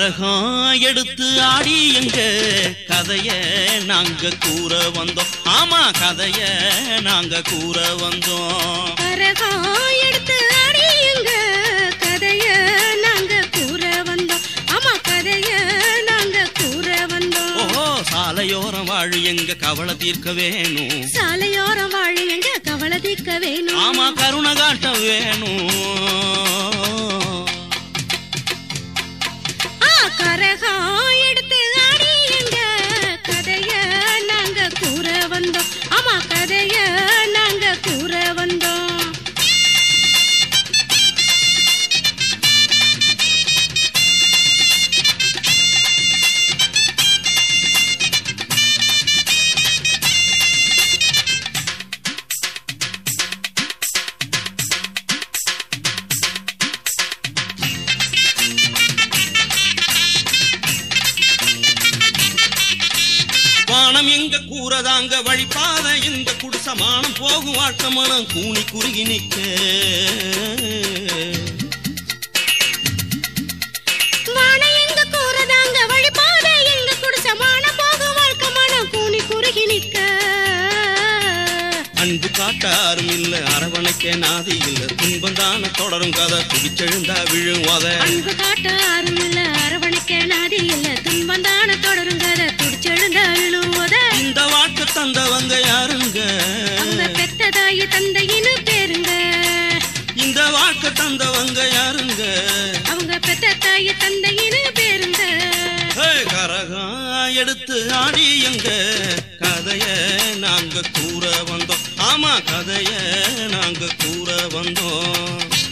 கரகம் எடுத்து ஆடி எங்க கதைய நாங்க கூற வந்தோம். ஆமா கதைய நாங்க கூற வந்தோம். கரகம் எடுத்து ஆடி எங்க கதைய நாங்க கூற வந்தோம். ஆமா கதைய நாங்க கூற வந்தோம். ஓஹோ சாலையோரம் வாழு எங்க கவலை தீர்க்க வேணும். சாலையோரம் வாழு எங்க கவலை தீர்க்க வேணும். ஆமா கருணை காட்ட வேணும். கரகம் எடுத்து ஆடி எங்க கதைய நாங்க கூற வந்தோம். ஆமா கதைய நாங்க கூற வந்தோம். வானம் எங்க கூறதாங்க வழிபாத எங்க குடிசமானம் போகும் வாழ்க்கமனம் கூனி குறுகி நிக்க. வானம் எங்க கூறதாங்க வழிபாத எங்க குடிசமானம் போகும் வாழ்க்கமனம் கூனி குறுகி நிக்க. அன்பு காட்டாரும் இல்ல அரவணைக்க நாதி இல்ல துன்பந்தான தொடரும் கதை துடிச்செழுந்தா விழுவாத. அன்பு காட்டாரும் இல்ல அரவணைக்க நாதி இல்ல துன்பந்தான தொடரும் கதை துடிச்செழுந்தா விழுவத. இந்த வாழ்க்கை தந்தவங்க யாருங்க? அவங்க பெத்த தாயி தந்தையின்னு பேருங்க. இந்த வாழ்க்கை தந்தவங்க யாருங்க? அவங்க பெத்த தாயி தந்தையின்னு பேருங்க. கரகம் எடுத்து ஆடி எங்க கதைய நாங்க கூற வந்தோம். ஆமா கதைய நாங்க கூற வந்தோம்.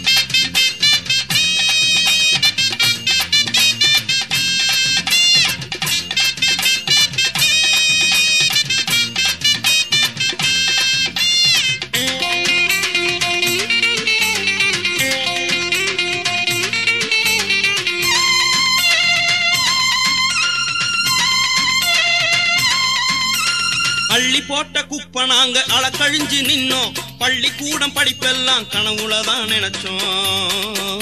அள்ளி போட்ட குப்பை நாங்க அளக்கழிஞ்சு நின்னோம். பள்ளிக்கூடம் படிப்பெல்லாம் கனவுலதான் நினைச்சோம்.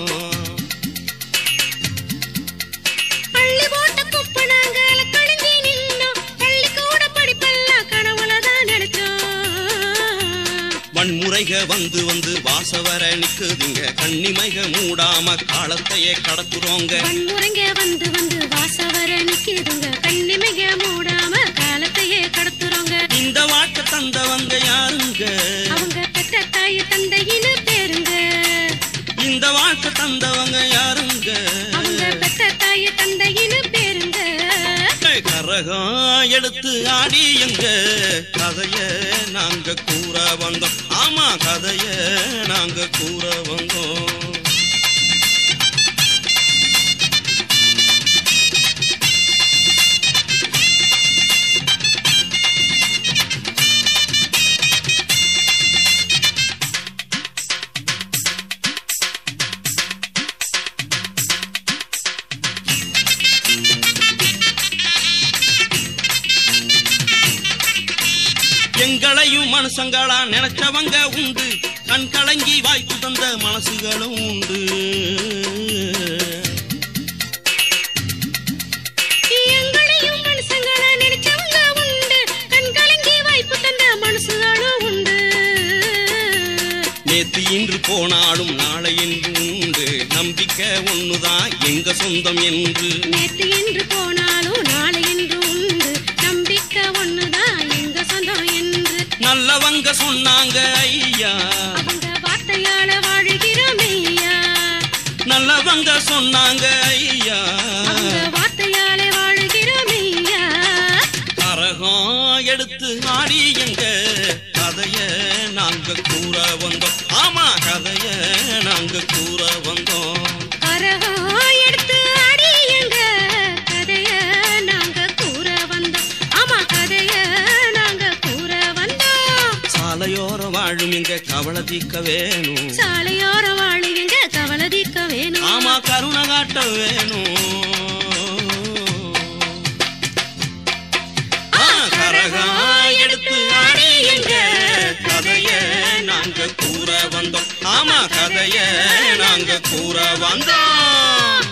பள்ளி போட்ட குப்பை நாங்க அளக்கழிஞ்சு நின்னோம். பள்ளிக்கூட படிப்பெல்லாம் கனவுலதான் நினைச்சோம். வன்முறைக வந்து வந்து வாசவர நிக்குதுங்க. கண்ணிமைக மூடாம காலத்தையே கடத்துறோங்க. வன்முறைங்க வந்து வந்து வாசவர நிக்குதுங்க. கண்ணிமைக மூடாம காலத்தையே கடத்துறோங்க. இந்த வாழ்க்கை தந்தவங்க யாருங்க? அவங்க பெத்த தாய் தந்தையின்னு பேருங்க. இந்த வாழ்க்கை தந்தவங்க யாருங்க? அவங்க பெத்த தாய் தந்தையின்னு பேருங்க. கரகம் எடுத்து ஆடி எங்க கதைய நாங்க கூற வந்தோம். ஆமா கதைய நாங்க கூற வந்தோம். எங்களையும் மனுஷங்களா நினைச்சவங்க உண்டு. கண் கலங்கி வாய்ப்பு தந்த மனசுகளும் உண்டு. எங்களையும் மனுஷங்களா நினைச்சவங்க உண்டு. கண் கலங்கி வாய்ப்பு தந்த மனசுகளும் உண்டு. நேத்து இன்று போனாலும் நாளை என்று உண்டு. நம்பிக்கை ஒண்ணுதான் எங்க சொந்தம் என்று. நேத்து என்று போனாலும் நாளை என்று உண்டு. நம்பிக்கை ஒண்ணுதான் எங்க சொந்தம் என்று நல்லவங்க சொன்னாங்க ஐயா. அவங்க வார்த்தையால வாழுகிறோம் ஐயா. நல்லவங்க சொன்னாங்க ஐயா. அவங்க வார்த்தையால வாழுகிறோம் ஐயா. கரகம் எடுத்து ஆடி எங்க கதைய நாங்க கூற வந்தோம். ஆமா கதைய நாங்க கூற வந்தோம். கரகம் எடுத்து ஆடி எங்க கதைய நாங்க கூற வந்தோம். ஆமா கதைய நாங்க கூற வந்தோம். சாலையோரம் வாழும் எங்க கவலை தீர்க்க வேணும். சாலையோரம் வாழு எங்க கவலை தீர்க்க வேணும். ஆமா கருணை காட்ட வேணும். கரகம் எடுத்து ஆடி எங்க கதைய நாங்க கூற வந்தோம். ஆமா கதைய நாங்க கூற வந்தோம்.